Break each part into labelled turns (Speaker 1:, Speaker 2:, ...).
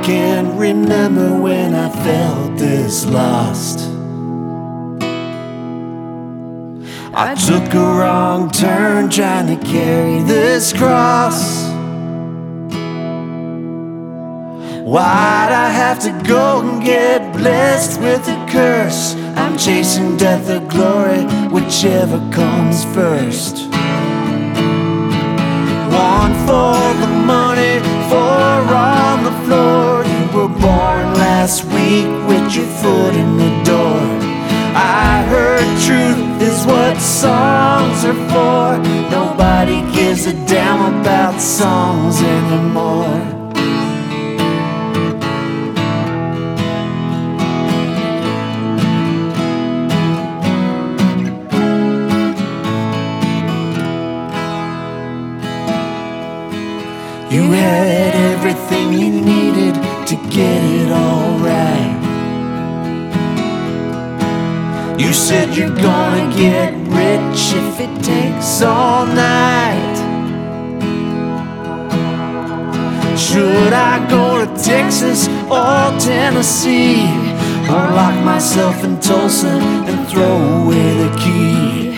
Speaker 1: can't remember when I felt this lost. I took a wrong turn trying to carry this cross. Why'd I have to go and get blessed with a curse? I'm chasing death or glory, whichever comes first. One for the money, four on the floor. You were born last week with your foot in the door. I heard truth is what songs are for. Nobody gives a damn about songs anymore. You had everything you needed to get it all right. You said you're gonna get rich if it takes all night. Should I go to Texas or Tennessee, or lock myself in Tulsa and throw away the key?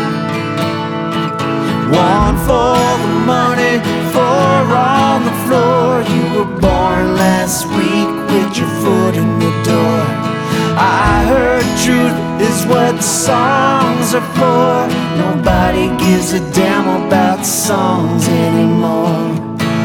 Speaker 1: One for the money, four on the floor. You were born last week with your foot in the door. I heard truth is what songs are for. Nobody gives a damn about songs anymore.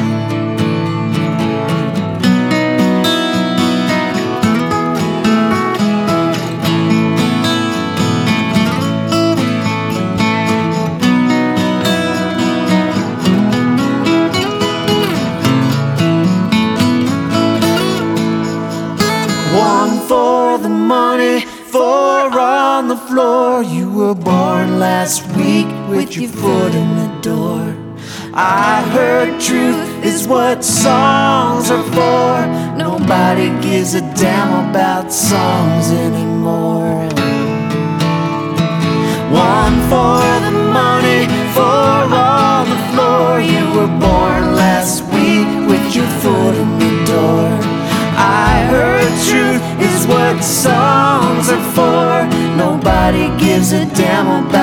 Speaker 1: One for the money, four on the floor. You were born last week with your foot in the door. I heard truth is what songs are for. Nobody gives a damn about songs anymore. One for the money, four on the floor. You were born last week with your foot in the door. I heard truth is what songs are for. Nobody gives a damn about